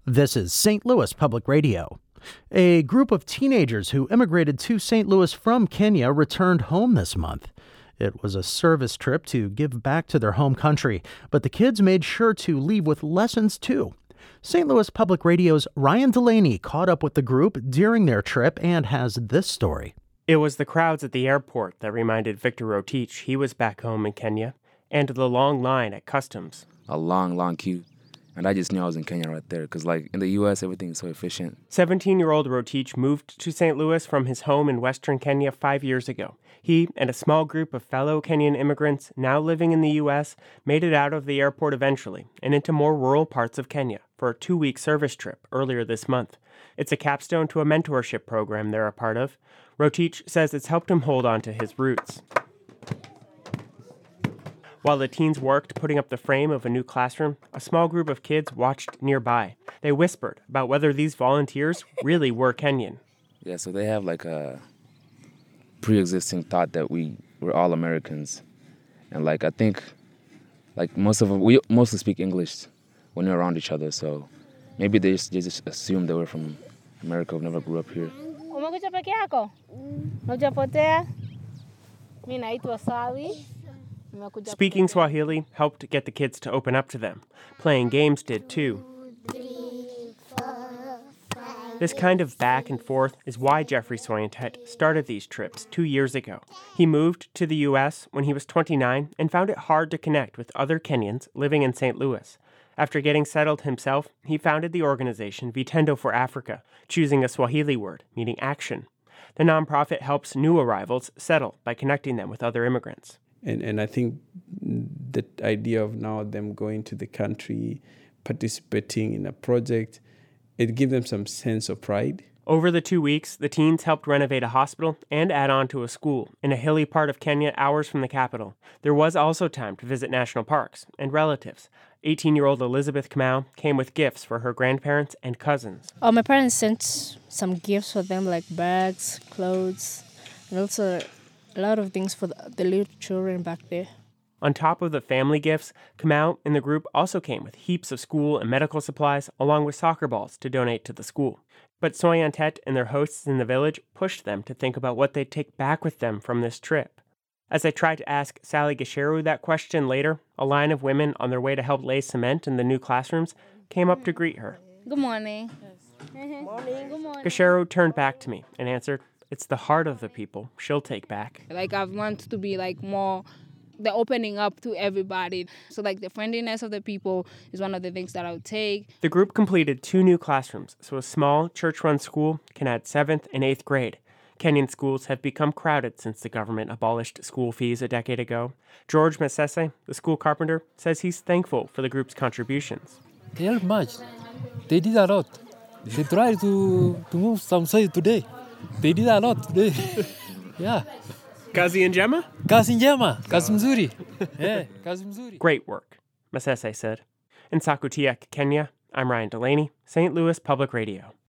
This is St. Louis Public Radio. A group of teenagers who immigrated to St. Louis from Kenya returned home this month. It was a service trip to give back to their home country, but the kids made sure to leave with lessons too. St. Louis Public Radio's Ryan Delaney caught up with the group during their trip and has this story. It was the crowds at the airport that reminded Victor Rotich he was back home in Kenya, and the long line at customs. A long queue. And I just knew I was in Kenya right there because, in the U.S., everything is so efficient. 17-year-old Rotich moved to St. Louis from his home in western Kenya 5 years ago. He and a small group of fellow Kenyan immigrants now living in the U.S. made it out of the airport eventually and into more rural parts of Kenya for a 2-week service trip earlier this month. It's a capstone to a mentorship program they're a part of. Rotich says it's helped him hold on to his roots. While the teens worked putting up the frame of a new classroom, a small group of kids watched nearby. They whispered about whether these volunteers really were Kenyan. Yeah, so they have a pre-existing thought that we're all Americans. And I think most of them, we mostly speak English when we're around each other, so maybe they just assume that we're from America, we never grew up here. Umekuja peke yako? Hujapotea? Mimi naitwa Sawi. Speaking Swahili helped get the kids to open up to them. Playing games did too. This kind of back and forth is why Jeffrey Soyantet started these trips 2 years ago. He moved to the U.S. when he was 29 and found it hard to connect with other Kenyans living in St. Louis. After getting settled himself, he founded the organization Vitendo for Africa, choosing a Swahili word meaning action. The nonprofit helps new arrivals settle by connecting them with other immigrants. And I think the idea of now them going to the country, participating in a project, it gives them some sense of pride. Over the 2 weeks, the teens helped renovate a hospital and add on to a school in a hilly part of Kenya hours from the capital. There was also time to visit national parks and relatives. 18-year-old Elizabeth Kamau came with gifts for her grandparents and cousins. My parents sent some gifts for them, like bags, clothes, and also a lot of things for the little children back there. On top of the family gifts, Kamau and the group also came with heaps of school and medical supplies, along with soccer balls to donate to the school. But Soyantet and their hosts in the village pushed them to think about what they'd take back with them from this trip. As I tried to ask Sally Gasheru that question later, a line of women on their way to help lay cement in the new classrooms came up to greet her. Good morning. Morning. Good morning. Gasheru turned back to me and answered, "It's the heart of the people she'll take back." I want to be more the opening up to everybody. So the friendliness of the people is one of the things that I would take. The group completed 2 new classrooms, so a small church-run school can add 7th and 8th grade. Kenyan schools have become crowded since the government abolished school fees a decade ago. George Masese, the school carpenter, says he's thankful for the group's contributions. They helped much. They did a lot. They tried to move some soil today. They did a lot today. Yeah. Kazi and Gemma? Kazi njema. Kazi mzuri. Yeah, kazi mzuri. Great work, Masese said. In Sakutiak, Kenya, I'm Ryan Delaney, St. Louis Public Radio.